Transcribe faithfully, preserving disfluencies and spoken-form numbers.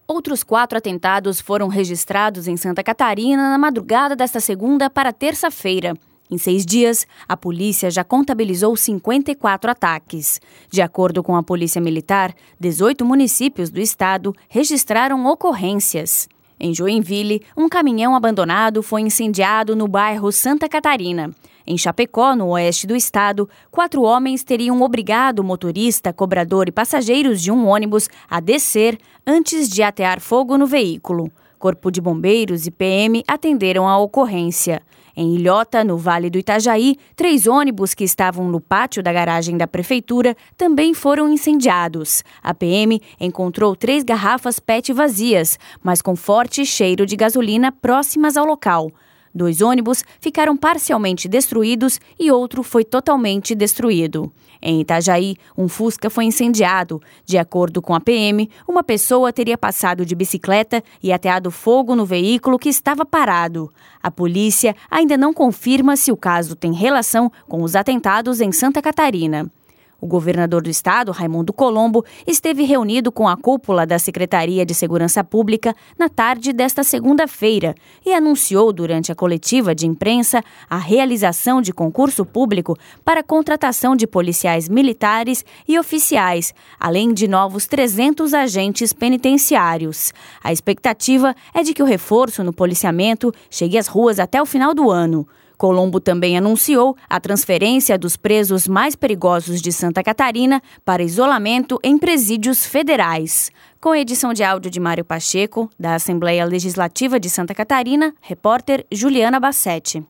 Outros quatro atentados foram registrados em Santa Catarina na madrugada desta segunda para terça-feira. Em seis dias, a polícia já contabilizou cinquenta e quatro ataques. De acordo com a Polícia Militar, dezoito municípios do estado registraram ocorrências. Em Joinville, um caminhão abandonado foi incendiado no bairro Santa Catarina. Em Chapecó, no oeste do estado, quatro homens teriam obrigado o motorista, cobrador e passageiros de um ônibus a descer antes de atear fogo no veículo. Corpo de Bombeiros e P M atenderam a ocorrência. Em Ilhota, no Vale do Itajaí, três ônibus que estavam no pátio da garagem da prefeitura também foram incendiados. A P M encontrou três garrafas P E T vazias, mas com forte cheiro de gasolina próximas ao local. Dois ônibus ficaram parcialmente destruídos e outro foi totalmente destruído. Em Itajaí, um Fusca foi incendiado. De acordo com a P M, uma pessoa teria passado de bicicleta e ateado fogo no veículo que estava parado. A polícia ainda não confirma se o caso tem relação com os atentados em Santa Catarina. O governador do estado, Raimundo Colombo, esteve reunido com a cúpula da Secretaria de Segurança Pública na tarde desta segunda-feira e anunciou durante a coletiva de imprensa a realização de concurso público para a contratação de policiais militares e oficiais, além de novos trezentos agentes penitenciários. A expectativa é de que o reforço no policiamento chegue às ruas até o final do ano. Colombo também anunciou a transferência dos presos mais perigosos de Santa Catarina para isolamento em presídios federais. Com edição de áudio de Mário Pacheco, da Assembleia Legislativa de Santa Catarina, repórter Juliana Bassetti.